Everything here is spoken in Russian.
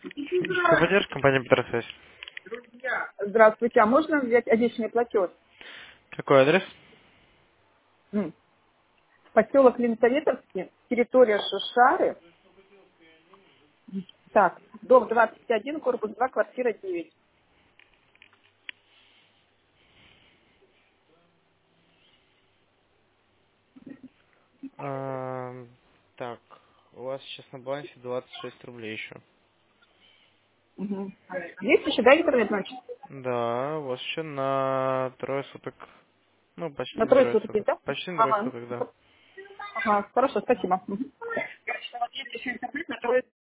Техническая поддержка, компания Петросвязь. Здравствуйте, а можно взять обещанный платеж? Какой адрес? М. Поселок Ленсоветовский, территория Шушары. Так, дом 21, корпус 2, квартира 9. Так, у вас сейчас на балансе 26 рублей еще. Мгм. Есть еще, да, интернет ночь? Да, у вас еще на трое суток. Ну, почти На на трое трое суток есть, суток. да? Почти на трое Ага. суток, да. Ага, хорошо, спасибо. Мгм. Короче, у вас есть еще интернет на трое